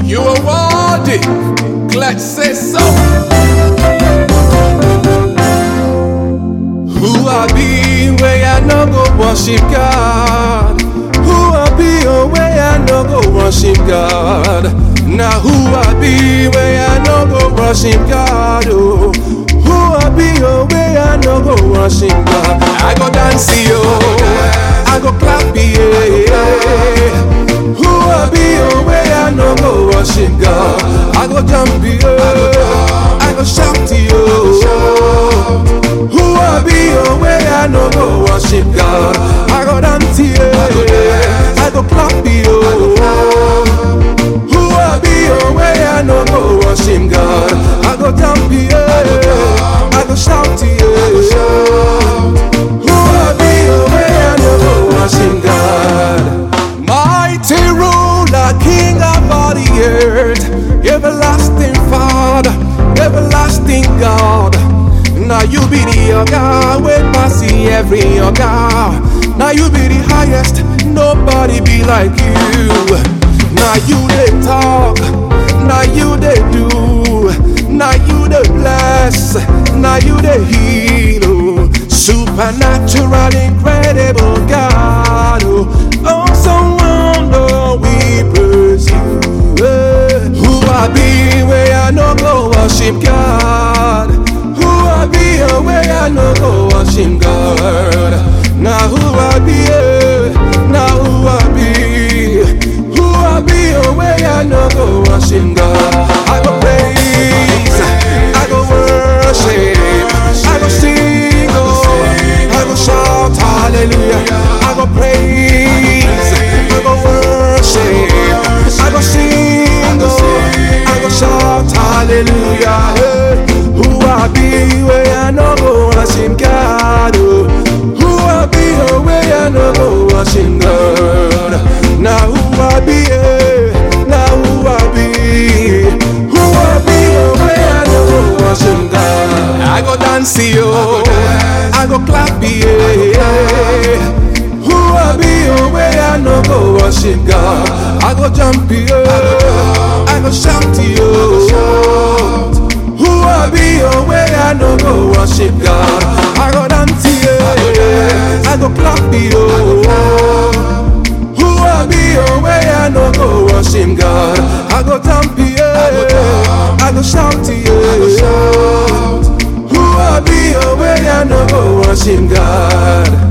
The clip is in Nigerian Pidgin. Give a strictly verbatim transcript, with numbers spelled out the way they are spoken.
You are worthy. Let's say so. Who I be where I no go worship God? Who I be oh where I no go worship God? Now who I be where I no go worship God? Oh, who I be oh where I no go worship God? I go dance yo, I go clap yeah. Who I be oh where I no go worship God? I go jump yo, I go shout yo. Who I be oh where I no go worship God? I go dance yeah, I go clap yo. Who I be oh where I no go worship God? I go jump yeah, I go shout yeah. Who I be oh where I no go worship God? Mighty ruler, King of all the earth, everlasting Father, everlasting God. Now you be the God, we pass every God. Now you be the highest, nobody be like you. Now you they talk, now you they do, now you they bless, now you they heal. Oh, supernatural, incredible God. Oh, awesome wonder, we praise you. Hey. Who I be where I no go worship God? Who I be oh, where I no go worship God? Now who I be? Now who I be? Who I be oh, where I no go worship God? I go praise, I go worship, I go sing, oh, I go shout hallelujah. I go praise, I go worship, I go sing, oh, I go shout hallelujah. Hey. Who I be where I no go worship God? Oh. Who I be oh, where I no go worship God? Now who I be? Eh? Now who I be? Who I be oh, where I no go worship God? I go dance yo, I go clap yeah. Who I be oh, where I no go worship God? I go jump yo, I go shout yo. Who I be oh, where I no go worship God? I go dance yeah, I go clap yo. Who I be oh, where I no go worship God? I go jump yeah, I go shout yeah. Who I be oh, where I no go worship God?